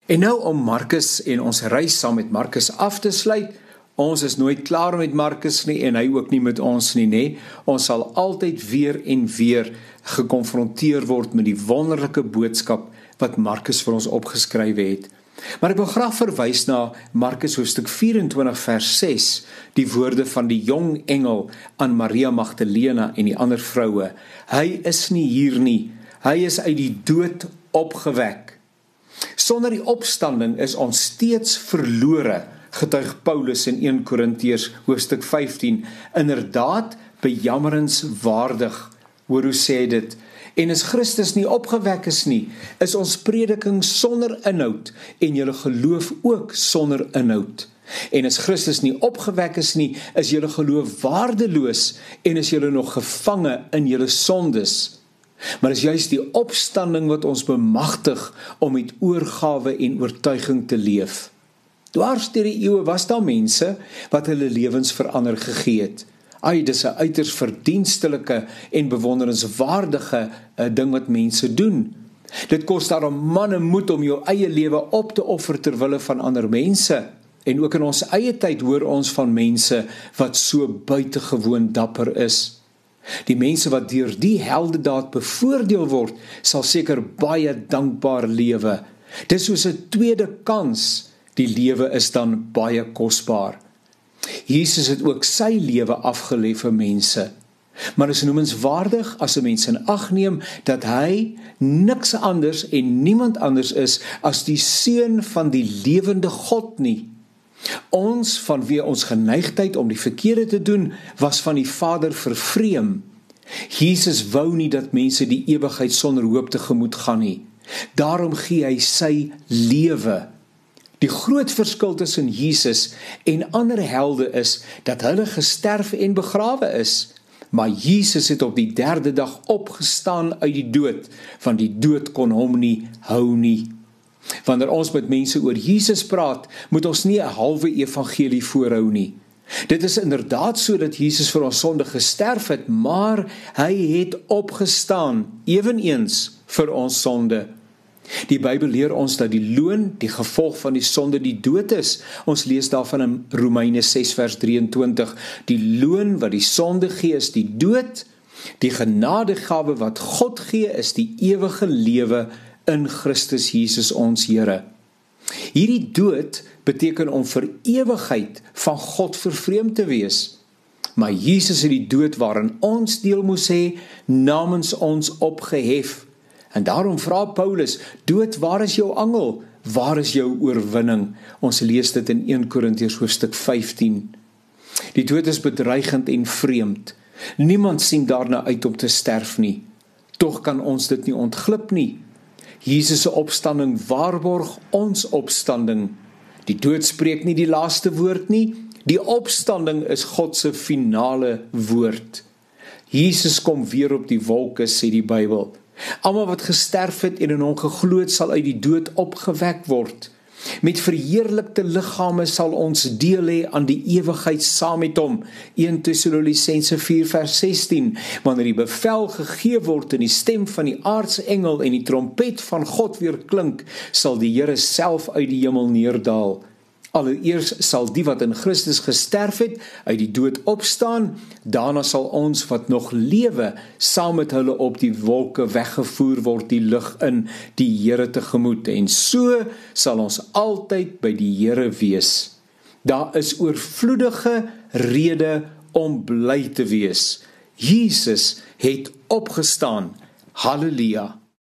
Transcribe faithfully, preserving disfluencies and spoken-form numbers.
En nou om Markus en ons reis saam met Markus af te sluit, ons is nooit klaar met Markus nie en hy ook nie met ons nie, nee. Ons sal altyd weer en weer gekonfronteer word met die wonderlike boodskap wat Markus vir ons opgeskryf het. Maar ek wil graag verwys na Markus hoofstuk vyf-en-twintig vers ses, die woorde van die jong engel aan Maria Magdalena en die ander vroue. Hy is nie hier nie, hy is uit die dood opgewek. Sonder die opstanding is ons steeds verlore, getuig Paulus in eerste Korintiërs hoofstuk vyftien, inderdaad bejammerenswaardig. Hoor hoe sê dit? En as Christus nie opgewek is nie, is ons prediking sonder inhoud en julle geloof ook sonder inhoud. En as Christus nie opgewek is nie, is julle geloof waardeloos en is julle nog gevange in julle sondes. Maar is juist die opstanding wat ons bemagtig om met oorgawe en oortuiging te leef. Dwars deur die eeue was daar mense wat hulle lewens verander gegee het. Ai, dis 'n uiters verdienstelike en bewonderenswaardige uh, ding wat mense doen. Dit kos daarom manne moed om jou eie lewe op te offer ter wille van ander mense. En ook in ons eie tyd hoor ons van mense wat so buitengewoon dapper is. Die mense wat deur die heldedaad bevoordeel word, sal seker baie dankbaar lewe. Dis soos 'n tweede kans. Die lewe is dan baie kosbaar. Jesus het ook sy lewe afgelê vir mense. Maar is noemenswaardig as 'n mens in ag neem dat hy niks anders en niemand anders is as die seun van die lewende God nie. Ons, vanweë ons geneigtheid om die verkeerde te doen, was van die Vader vervreem. Jesus wou nie dat mense die ewigheid sonder hoop tegemoet gaan nie. Daarom gee hy sy lewe. Die groot verskil tussen Jesus en ander helde is dat hulle gesterf en begrawe is. Maar Jesus het op die derde dag opgestaan uit die dood, want die dood kon hom nie hou nie. Wanneer ons met mense oor Jesus praat, moet ons nie 'n halwe evangelie voorhou nie. Dit is inderdaad so dat Jesus vir ons sonde gesterf het, maar hy het opgestaan, eweneens vir ons sonde. Die Bybel leer ons dat die loon, die gevolg van die sonde, die dood is. Ons lees daarvan in Romeine ses vers drieëntwintig. Die loon wat die sonde gee is die dood, die genadegawe wat God gee is die ewige lewe in Christus Jesus ons Here. Hierdie dood beteken om vir ewigheid van God vervreemd te wees. Maar Jesus het die dood waarin ons deel moes hê, namens ons opgehef. En daarom vra Paulus, dood, waar is jou angel? Waar is jou oorwinning? Ons lees dit in eerste Korintiërs hoofstuk vyftien. Die dood is bedreigend en vreemd. Niemand sien daarna uit om te sterf nie. Tog kan ons dit nie ontglip nie. Jesus se opstanding waarborg ons opstanding. Die dood spreek nie die laaste woord nie. Die opstanding is God se finale woord. Jesus kom weer op die wolke, sê die Bybel. Almal wat gesterf het en in hom geglo het, sal uit die dood opgewek word. Met verheerlikte liggame sal ons deel hê aan die ewigheid saam met hom. eerste Tessalonisense vier vers sestien. Wanneer die bevel gegee word en die stem van die aartsengel en die trompet van God weer klink, sal die Here self uit die hemel neerdaal. Allereers sal die wat in Christus gesterf het, uit die dood opstaan, daarna sal ons wat nog lewe, saam met hulle op die wolke weggevoer word die lug in, die Here tegemoet, en so sal ons altyd by die Here wees. Daar is oorvloedige rede om bly te wees. Jesus het opgestaan. Halleluja!